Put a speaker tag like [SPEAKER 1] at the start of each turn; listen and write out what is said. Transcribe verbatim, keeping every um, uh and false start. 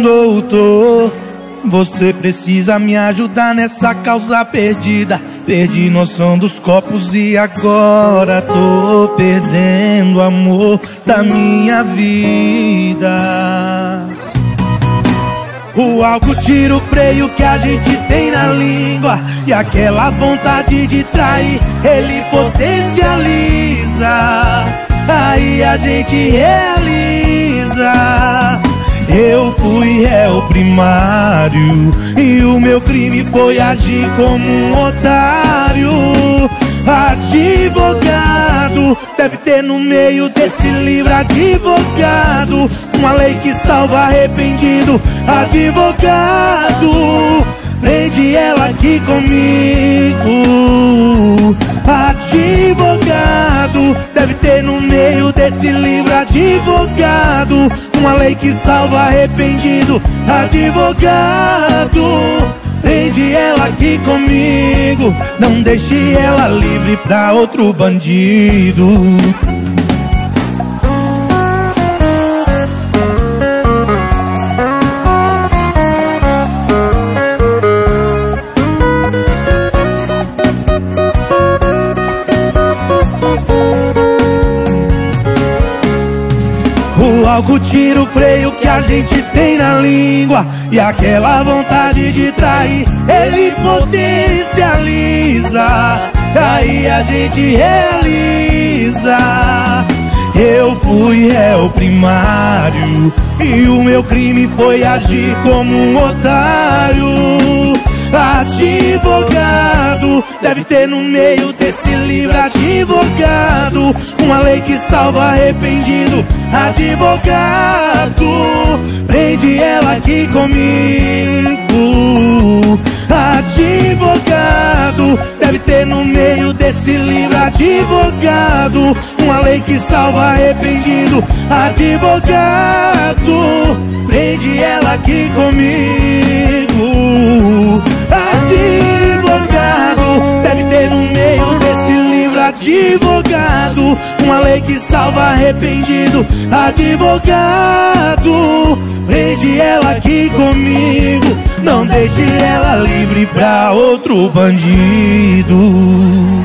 [SPEAKER 1] Doutor, você precisa me ajudar nessa causa perdida. Perdi noção dos copos e agora tô perdendo o amor da minha vida. O álcool tira o freio que a gente tem na língua, e aquela vontade de trair ele potencializa. Aí a gente realiza. Eu fui réu primário e o meu crime foi agir como um otário. Advogado, deve ter no meio desse livro advogado, uma lei que salva arrependido. Advogado, prende ela aqui comigo. Advogado, deve ter no meio desse livro advogado, uma lei que salva arrependido. Advogado, prende ela aqui comigo. Não deixe ela livre pra outro bandido. O álcool tira o freio que a gente tem na língua, e aquela vontade de trair ele potencializa. Aí a gente realiza. Eu fui réu primário e o meu crime foi agir como um otário. Advogado, deve ter no meio desse livro advogado, uma lei que salva arrependido. Advogado, prende ela aqui comigo. Advogado, deve ter no meio desse livro advogado, uma lei que salva arrependido. Advogado, prende ela aqui comigo. Advogado, deve ter no meio desse livro advogado, uma lei que salva arrependido. Advogado, prende ela aqui comigo. Não deixe ela livre pra outro bandido.